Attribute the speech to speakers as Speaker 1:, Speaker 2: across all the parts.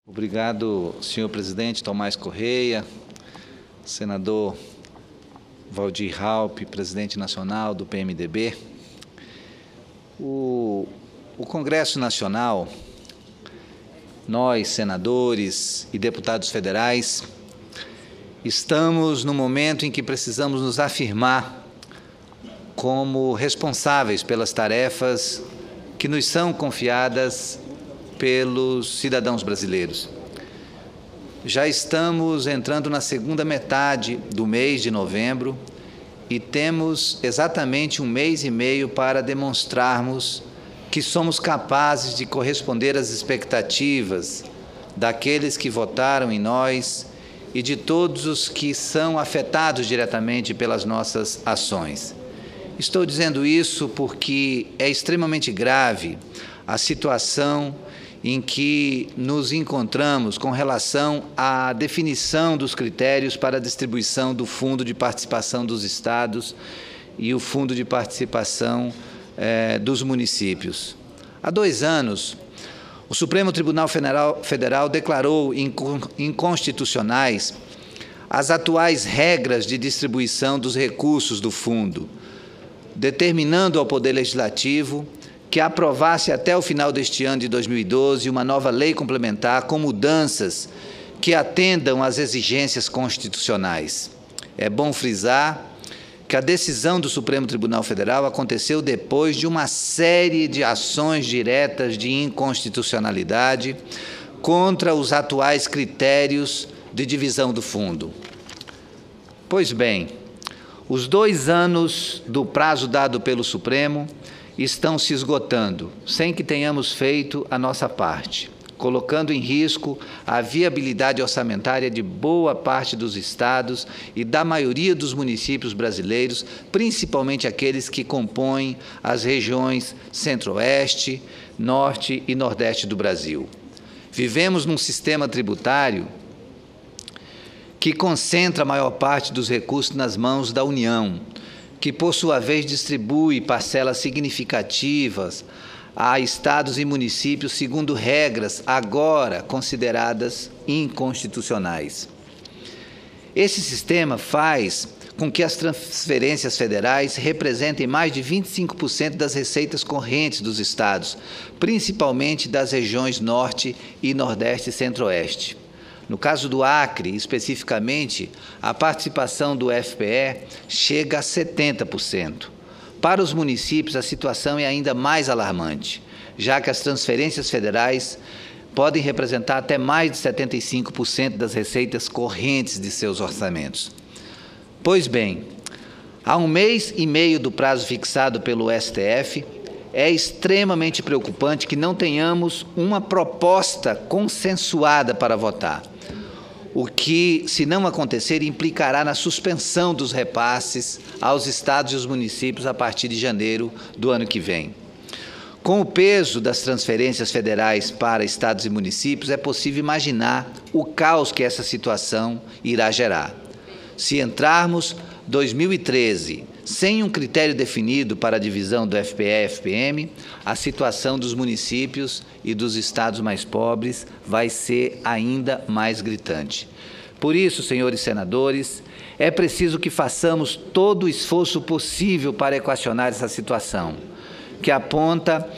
Speaker 1: Obrigado, senhor presidente Tomás Correia, senador Waldir Raupp, presidente nacional do PMDB. O Congresso Nacional, nós, senadores e deputados federais, estamos no momento em que precisamos nos afirmar como responsáveis pelas tarefas que nos são confiadas pelos cidadãos brasileiros. Já estamos entrando na segunda metade do mês de novembro e temos exatamente 1 mês e meio para demonstrarmos que somos capazes de corresponder às expectativas daqueles que votaram em nós e de todos os que são afetados diretamente pelas nossas ações. Estou dizendo isso porque é extremamente grave a situação em que nos encontramos com relação à definição dos critérios para a distribuição do Fundo de Participação dos Estados e o Fundo de Participação dos municípios. Há 2 anos, o Supremo Tribunal Federal declarou inconstitucionais as atuais regras de distribuição dos recursos do fundo, determinando ao Poder Legislativo que aprovasse até o final deste ano de 2012 uma nova lei complementar com mudanças que atendam às exigências constitucionais. É bom frisar que a decisão do Supremo Tribunal Federal aconteceu depois de uma série de ações diretas de inconstitucionalidade contra os atuais critérios de divisão do fundo. Pois bem, os 2 anos do prazo dado pelo Supremo estão se esgotando, sem que tenhamos feito a nossa parte, colocando em risco a viabilidade orçamentária de boa parte dos estados e da maioria dos municípios brasileiros, principalmente aqueles que compõem as regiões Centro-Oeste, Norte e Nordeste do Brasil. Vivemos num sistema tributário que concentra a maior parte dos recursos nas mãos da União, que, por sua vez, distribui parcelas significativas a estados e municípios segundo regras agora consideradas inconstitucionais. Esse sistema faz com que as transferências federais representem mais de 25% das receitas correntes dos estados, principalmente das regiões Norte e Nordeste e Centro-Oeste. No caso do Acre, especificamente, a participação do FPE chega a 70%. Para os municípios, a situação é ainda mais alarmante, já que as transferências federais podem representar até mais de 75% das receitas correntes de seus orçamentos. Pois bem, há 1 mês e meio do prazo fixado pelo STF, é extremamente preocupante que não tenhamos uma proposta consensuada para votar, o que, se não acontecer, implicará na suspensão dos repasses aos estados e os municípios a partir de janeiro do ano que vem. Com o peso das transferências federais para estados e municípios, é possível imaginar o caos que essa situação irá gerar. Se entrarmos 2013 sem um critério definido para a divisão do FPE e FPM, a situação dos municípios e dos estados mais pobres vai ser ainda mais gritante. Por isso, senhores senadores, é preciso que façamos todo o esforço possível para equacionar essa situação, que aponta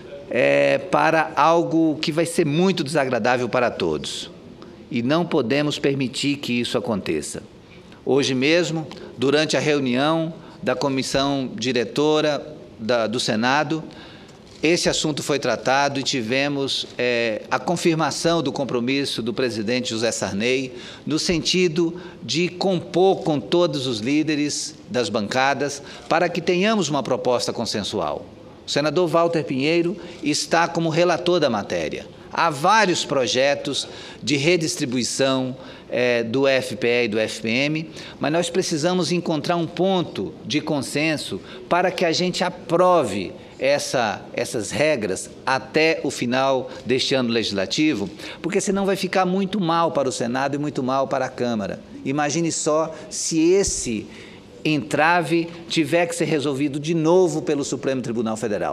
Speaker 1: para algo que vai ser muito desagradável para todos. E não podemos permitir que isso aconteça. Hoje mesmo, durante a reunião da comissão diretora do Senado, esse assunto foi tratado e tivemos a confirmação do compromisso do presidente José Sarney, no sentido de compor com todos os líderes das bancadas para que tenhamos uma proposta consensual. O senador Walter Pinheiro está como relator da matéria. Há vários projetos de redistribuição do FPE e do FPM, mas nós precisamos encontrar um ponto de consenso para que a gente aprove essas regras até o final deste ano legislativo, porque senão vai ficar muito mal para o Senado e muito mal para a Câmara. Imagine só se esse entrave tiver que ser resolvido de novo pelo Supremo Tribunal Federal.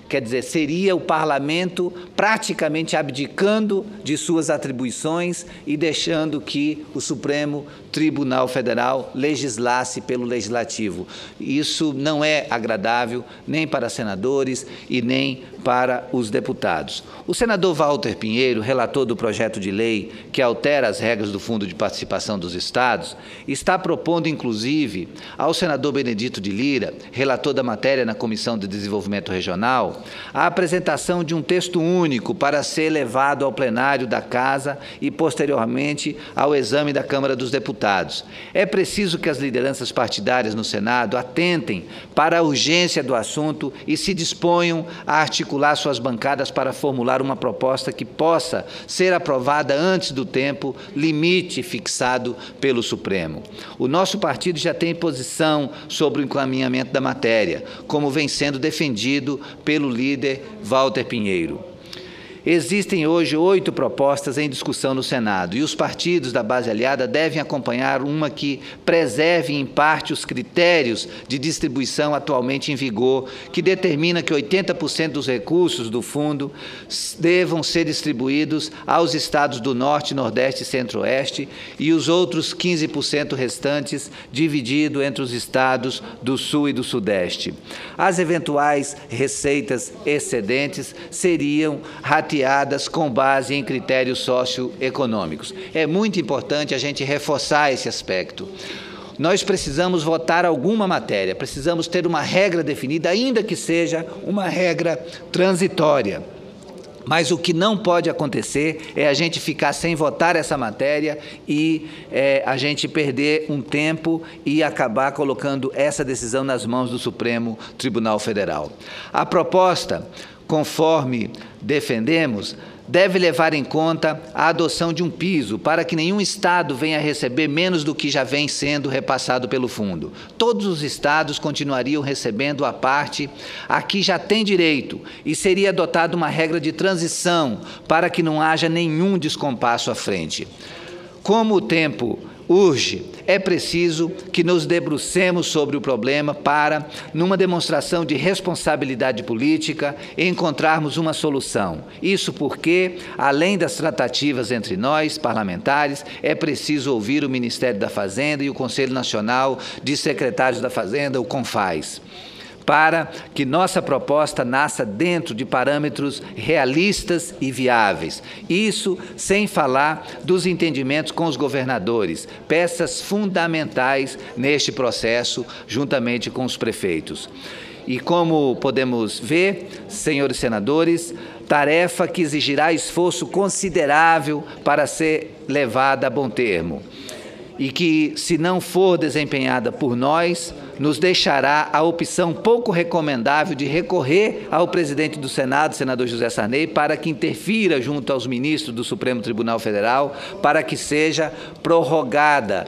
Speaker 1: Quer dizer, seria o parlamento praticamente abdicando de suas atribuições e deixando que o Supremo Tribunal Federal legislasse pelo Legislativo. Isso não é agradável nem para senadores e nem para os deputados. O senador Walter Pinheiro, relator do projeto de lei que altera as regras do Fundo de Participação dos Estados, está propondo, inclusive, ao senador Benedito de Lira, relator da matéria na Comissão de Desenvolvimento Regional, a apresentação de um texto único para ser levado ao plenário da Casa e, posteriormente, ao exame da Câmara dos Deputados. É preciso que as lideranças partidárias no Senado atentem para a urgência do assunto e se disponham a articular suas bancadas para formular uma proposta que possa ser aprovada antes do tempo limite fixado pelo Supremo. O nosso partido já tem posição sobre o encaminhamento da matéria, como vem sendo defendido pelo líder Walter Pinheiro. Existem hoje 8 propostas em discussão no Senado e os partidos da base aliada devem acompanhar uma que preserve em parte os critérios de distribuição atualmente em vigor, que determina que 80% dos recursos do fundo devam ser distribuídos aos estados do Norte, Nordeste e Centro-Oeste e os outros 15% restantes dividido entre os estados do Sul e do Sudeste. As eventuais receitas excedentes seriam rateadas com base em critérios socioeconômicos. É muito importante a gente reforçar esse aspecto. Nós precisamos votar alguma matéria, precisamos ter uma regra definida, ainda que seja uma regra transitória. Mas o que não pode acontecer é a gente ficar sem votar essa matéria e a gente perder um tempo e acabar colocando essa decisão nas mãos do Supremo Tribunal Federal. A proposta, conforme defendemos, deve levar em conta a adoção de um piso para que nenhum estado venha a receber menos do que já vem sendo repassado pelo fundo. Todos os estados continuariam recebendo a parte a que já tem direito e seria adotada uma regra de transição para que não haja nenhum descompasso à frente. Como o tempo urge, é preciso que nos debrucemos sobre o problema para, numa demonstração de responsabilidade política, encontrarmos uma solução. Isso porque, além das tratativas entre nós, parlamentares, é preciso ouvir o Ministério da Fazenda e o Conselho Nacional de Secretários da Fazenda, o CONFAS, para que nossa proposta nasça dentro de parâmetros realistas e viáveis. Isso sem falar dos entendimentos com os governadores, peças fundamentais neste processo, juntamente com os prefeitos. E como podemos ver, senhores senadores, tarefa que exigirá esforço considerável para ser levada a bom termo. E que, se não for desempenhada por nós, nos deixará a opção pouco recomendável de recorrer ao presidente do Senado, senador José Sarney, para que interfira junto aos ministros do Supremo Tribunal Federal, para que seja prorrogada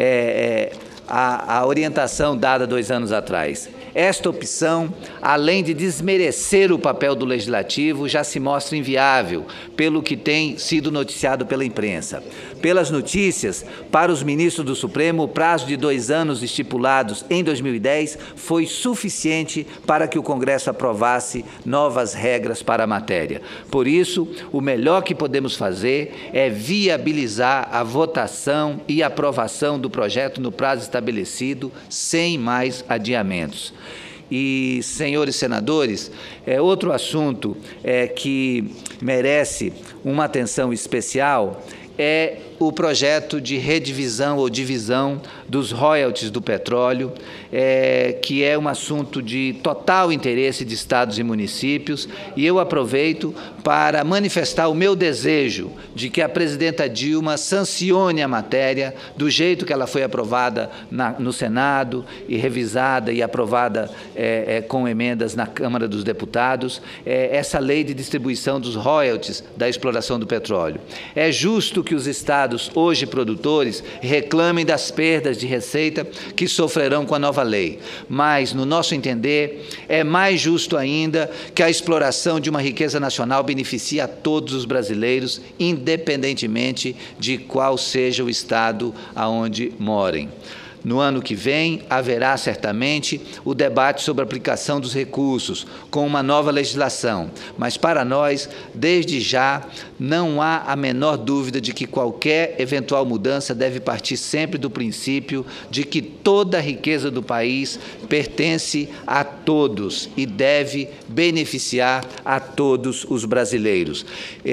Speaker 1: a orientação dada 2 anos atrás. Esta opção, além de desmerecer o papel do Legislativo, já se mostra inviável, pelo que tem sido noticiado pela imprensa. Pelas notícias, para os ministros do Supremo, o prazo de 2 anos estipulados em 2010 foi suficiente para que o Congresso aprovasse novas regras para a matéria. Por isso, o melhor que podemos fazer é viabilizar a votação e aprovação do projeto no prazo estabelecido, sem mais adiamentos. E, senhores senadores, outro assunto que merece uma atenção especial é o projeto de redivisão ou divisão dos royalties do petróleo, que é um assunto de total interesse de estados e municípios, e eu aproveito para manifestar o meu desejo de que a presidenta Dilma sancione a matéria do jeito que ela foi aprovada no Senado e revisada e aprovada com emendas na Câmara dos Deputados, essa lei de distribuição dos royalties da exploração do petróleo. É justo que os estados hoje produtores reclamem das perdas de receita que sofrerão com a nova lei, mas, no nosso entender, é mais justo ainda que a exploração de uma riqueza nacional beneficie a todos os brasileiros, independentemente de qual seja o estado aonde morem. No ano que vem, haverá certamente o debate sobre a aplicação dos recursos, com uma nova legislação. Mas, para nós, desde já, não há a menor dúvida de que qualquer eventual mudança deve partir sempre do princípio de que toda a riqueza do país pertence a todos e deve beneficiar a todos os brasileiros.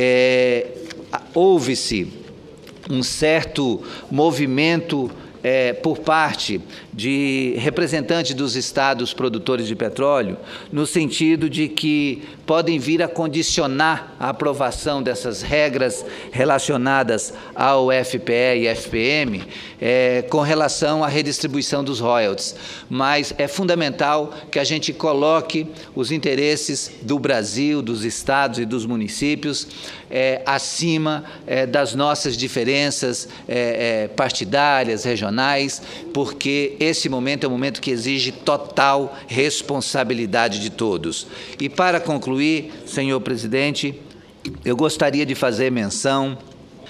Speaker 1: Houve-se um certo movimento por parte de representantes dos estados produtores de petróleo, no sentido de que podem vir a condicionar a aprovação dessas regras relacionadas ao FPE e FPM com relação à redistribuição dos royalties. Mas é fundamental que a gente coloque os interesses do Brasil, dos estados e dos municípios acima das nossas diferenças partidárias, regionais, porque esse momento é um momento que exige total responsabilidade de todos. E, para concluir, senhor presidente, eu gostaria de fazer menção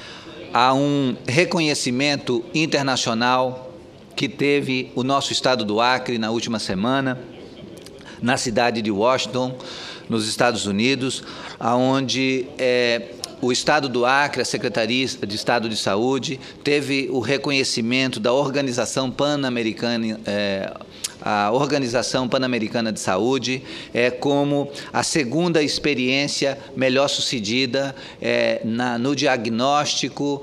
Speaker 1: a um reconhecimento internacional que teve o nosso estado do Acre na última semana, na cidade de Washington, nos Estados Unidos, onde o Estado do Acre, a Secretaria de Estado de Saúde, teve o reconhecimento da Organização Pan-Americana, a Organização Pan-Americana de Saúde, como a segunda experiência melhor sucedida no diagnóstico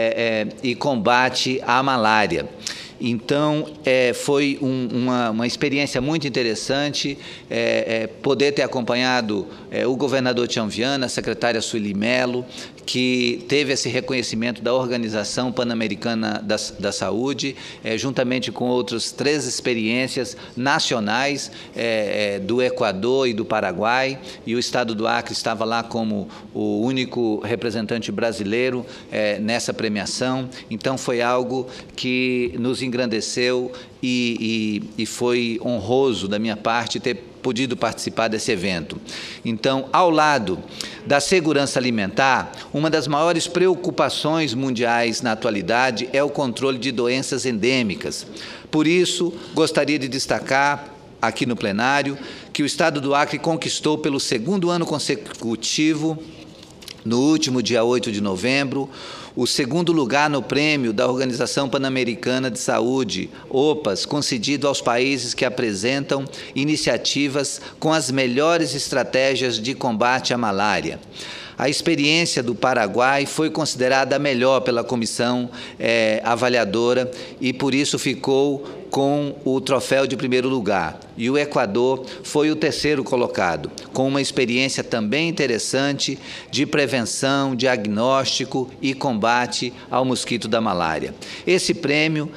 Speaker 1: e combate à malária. Então, foi uma experiência muito interessante poder ter acompanhado o governador Tião Viana, a secretária Sueli Mello, que teve esse reconhecimento da Organização Pan-Americana da Saúde, juntamente com outras 3 experiências nacionais do Equador e do Paraguai, e o Estado do Acre estava lá como o único representante brasileiro nessa premiação. Então, foi algo que nos engrandeceu e foi honroso da minha parte ter podido participar desse evento. Então, ao lado da segurança alimentar, uma das maiores preocupações mundiais na atualidade é o controle de doenças endêmicas. Por isso, gostaria de destacar aqui no plenário que o Estado do Acre conquistou pelo 2º ano consecutivo, no último dia 8 de novembro, o 2º lugar no prêmio da Organização Pan-Americana de Saúde, OPAS, concedido aos países que apresentam iniciativas com as melhores estratégias de combate à malária. A experiência do Paraguai foi considerada a melhor pela comissão avaliadora e, por isso, ficou com o troféu de 1º lugar. E o Equador foi o 3º colocado, com uma experiência também interessante de prevenção, diagnóstico e combate ao mosquito da malária. Esse prêmio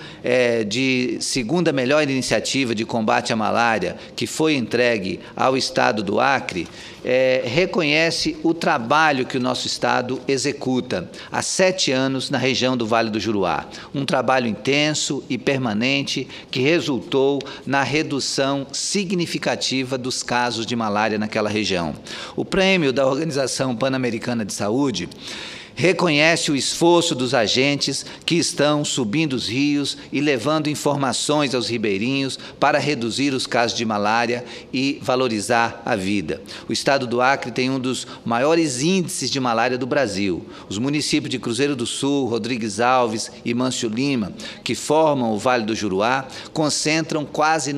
Speaker 1: de 2ª melhor iniciativa de combate à malária, que foi entregue ao Estado do Acre, reconhece o trabalho que o nosso Estado executa há 7 anos na região do Vale do Juruá. Um trabalho intenso e permanente que resultou na redução significativa dos casos de malária naquela região. O prêmio da Organização Pan-Americana de Saúde reconhece o esforço dos agentes que estão subindo os rios e levando informações aos ribeirinhos para reduzir os casos de malária e valorizar a vida. O Estado do Acre tem um dos maiores índices de malária do Brasil. Os municípios de Cruzeiro do Sul, Rodrigues Alves e Mâncio Lima, que formam o Vale do Juruá, concentram quase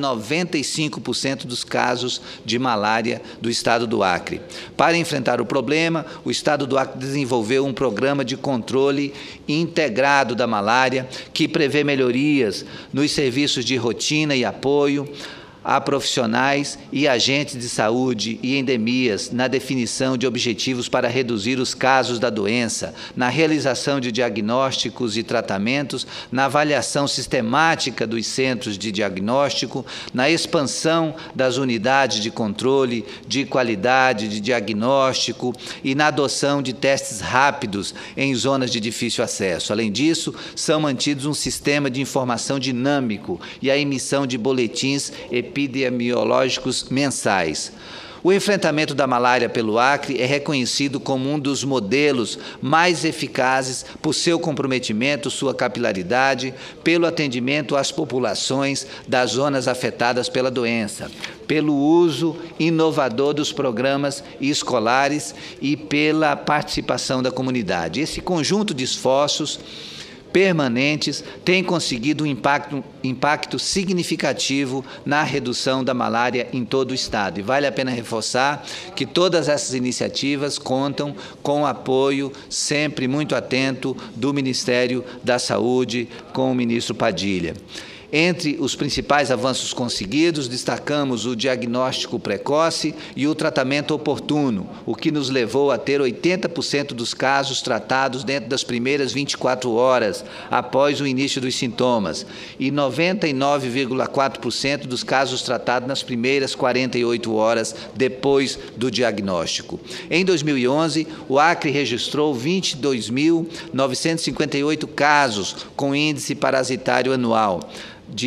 Speaker 1: 95% dos casos de malária do Estado do Acre. Para enfrentar o problema, o Estado do Acre desenvolveu um programa de controle integrado da malária, que prevê melhorias nos serviços de rotina e apoio a profissionais e agentes de saúde e endemias na definição de objetivos para reduzir os casos da doença, na realização de diagnósticos e tratamentos, na avaliação sistemática dos centros de diagnóstico, na expansão das unidades de controle, de qualidade, de diagnóstico e na adoção de testes rápidos em zonas de difícil acesso. Além disso, são mantidos um sistema de informação dinâmico e a emissão de boletins epidemiológicos mensais. O enfrentamento da malária pelo Acre é reconhecido como um dos modelos mais eficazes por seu comprometimento, sua capilaridade, pelo atendimento às populações das zonas afetadas pela doença, pelo uso inovador dos programas escolares e pela participação da comunidade. Esse conjunto de esforços permanentes tem conseguido um impacto significativo na redução da malária em todo o Estado. E vale a pena reforçar que todas essas iniciativas contam com o apoio sempre muito atento do Ministério da Saúde, com o ministro Padilha. Entre os principais avanços conseguidos, destacamos o diagnóstico precoce e o tratamento oportuno, o que nos levou a ter 80% dos casos tratados dentro das primeiras 24 horas após o início dos sintomas e 99,4% dos casos tratados nas primeiras 48 horas depois do diagnóstico. Em 2011, o Acre registrou 22.958 casos com índice parasitário anual, de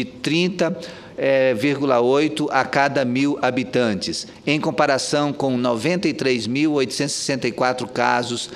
Speaker 1: 30,8 a cada 1.000 habitantes, em comparação com 93.864 casos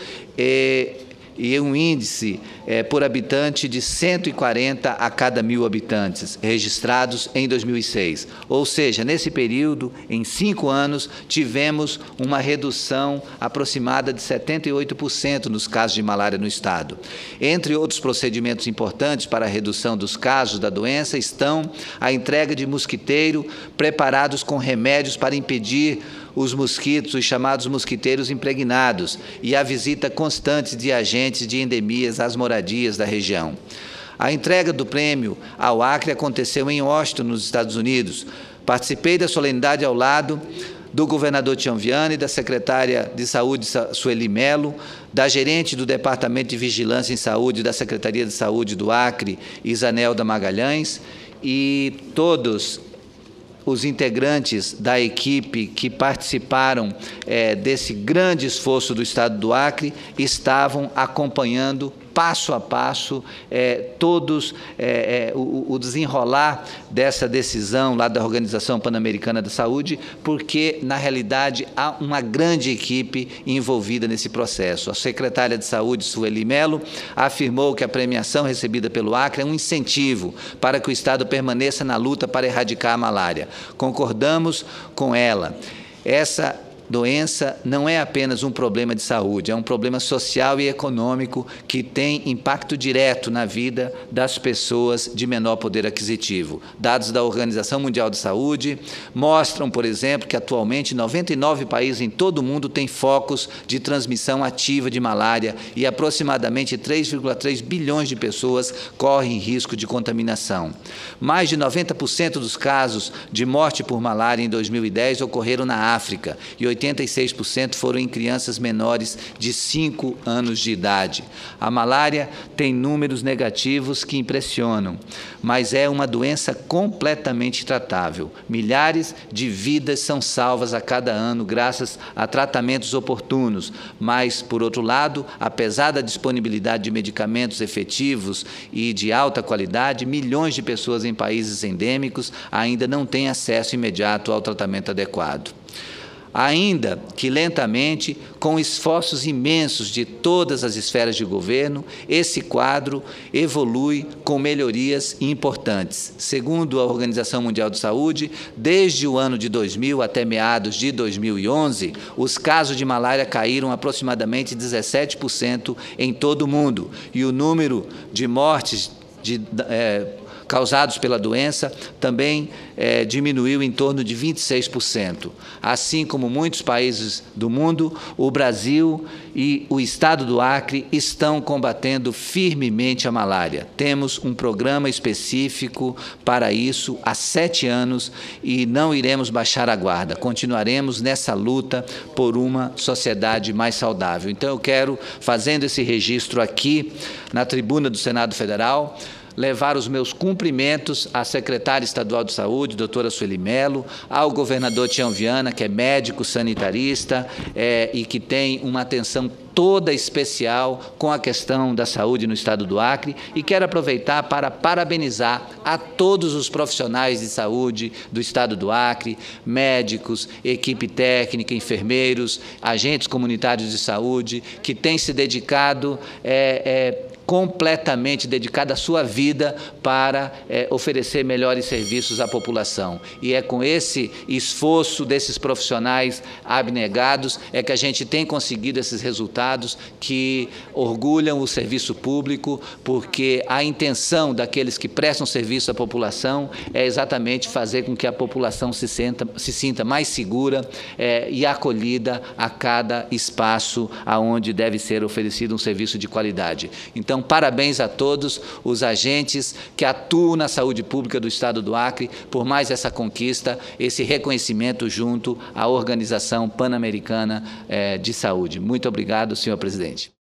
Speaker 1: e um índice por habitante de 140 a cada 1.000 habitantes, registrados em 2006. Ou seja, nesse período, em 5 anos, tivemos uma redução aproximada de 78% nos casos de malária no Estado. Entre outros procedimentos importantes para a redução dos casos da doença estão a entrega de mosquiteiro preparados com remédios para impedir os mosquitos, os chamados mosquiteiros impregnados, e a visita constante de agentes de endemias às moradias da região. A entrega do prêmio ao Acre aconteceu em Washington, nos Estados Unidos. Participei da solenidade ao lado do governador Tião Viana e da secretária de Saúde, Sueli Melo, da gerente do Departamento de Vigilância em Saúde da Secretaria de Saúde do Acre, Isanelda Magalhães, e todos os integrantes da equipe que participaram desse grande esforço do Estado do Acre estavam acompanhando passo a passo todos o desenrolar dessa decisão lá da Organização Pan-Americana da Saúde, porque, na realidade, há uma grande equipe envolvida nesse processo. A secretária de Saúde, Sueli Melo, afirmou que a premiação recebida pelo Acre é um incentivo para que o Estado permaneça na luta para erradicar a malária. Concordamos com ela. Essa doença não é apenas um problema de saúde, é um problema social e econômico que tem impacto direto na vida das pessoas de menor poder aquisitivo. Dados da Organização Mundial de Saúde mostram, por exemplo, que atualmente 99 países em todo o mundo têm focos de transmissão ativa de malária e aproximadamente 3,3 bilhões de pessoas correm risco de contaminação. Mais de 90% dos casos de morte por malária em 2010 ocorreram na África e 86% foram em crianças menores de 5 anos de idade. A malária tem números negativos que impressionam, mas é uma doença completamente tratável. Milhares de vidas são salvas a cada ano graças a tratamentos oportunos, mas, por outro lado, apesar da disponibilidade de medicamentos efetivos e de alta qualidade, milhões de pessoas em países endêmicos ainda não têm acesso imediato ao tratamento adequado. Ainda que lentamente, com esforços imensos de todas as esferas de governo, esse quadro evolui com melhorias importantes. Segundo a Organização Mundial de Saúde, desde o ano de 2000 até meados de 2011, os casos de malária caíram aproximadamente 17% em todo o mundo, e o número de mortes causados pela doença também diminuiu em torno de 26%. Assim como muitos países do mundo, o Brasil e o Estado do Acre estão combatendo firmemente a malária. Temos um programa específico para isso há 7 anos e não iremos baixar a guarda. Continuaremos nessa luta por uma sociedade mais saudável. Então, eu quero, fazendo esse registro aqui na tribuna do Senado Federal, levar os meus cumprimentos à secretária estadual de saúde, doutora Sueli Melo, ao governador Tião Viana, que é médico sanitarista e que tem uma atenção toda especial com a questão da saúde no estado do Acre, e quero aproveitar para parabenizar a todos os profissionais de saúde do estado do Acre, médicos, equipe técnica, enfermeiros, agentes comunitários de saúde, que têm se dedicado completamente dedicada a sua vida para oferecer melhores serviços à população. E é com esse esforço desses profissionais abnegados que a gente tem conseguido esses resultados que orgulham o serviço público, porque a intenção daqueles que prestam serviço à população é exatamente fazer com que a população se sinta mais segura e acolhida a cada espaço aonde deve ser oferecido um serviço de qualidade. Então, parabéns a todos os agentes que atuam na saúde pública do estado do Acre por mais essa conquista, esse reconhecimento junto à Organização Pan-Americana de Saúde. Muito obrigado, senhor presidente.